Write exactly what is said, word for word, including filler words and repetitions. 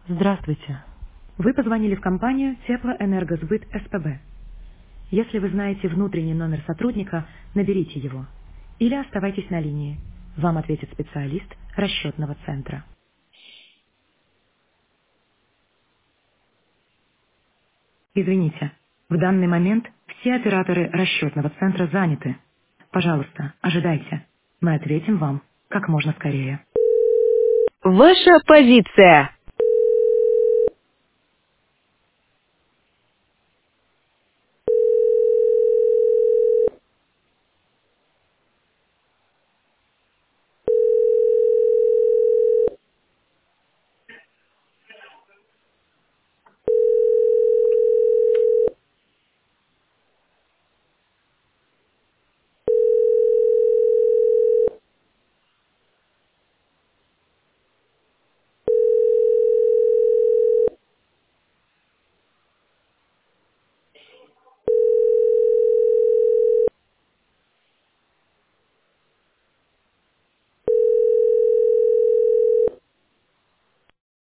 Здравствуйте. Вы позвонили в компанию Теплоэнергосбыт СПБ. Если вы знаете внутренний номер сотрудника, наберите его. Или оставайтесь на линии. Вам ответит специалист расчетного центра. Извините, в данный момент все операторы расчетного центра заняты. Пожалуйста, ожидайте. Мы ответим вам как можно скорее. Ваша позиция.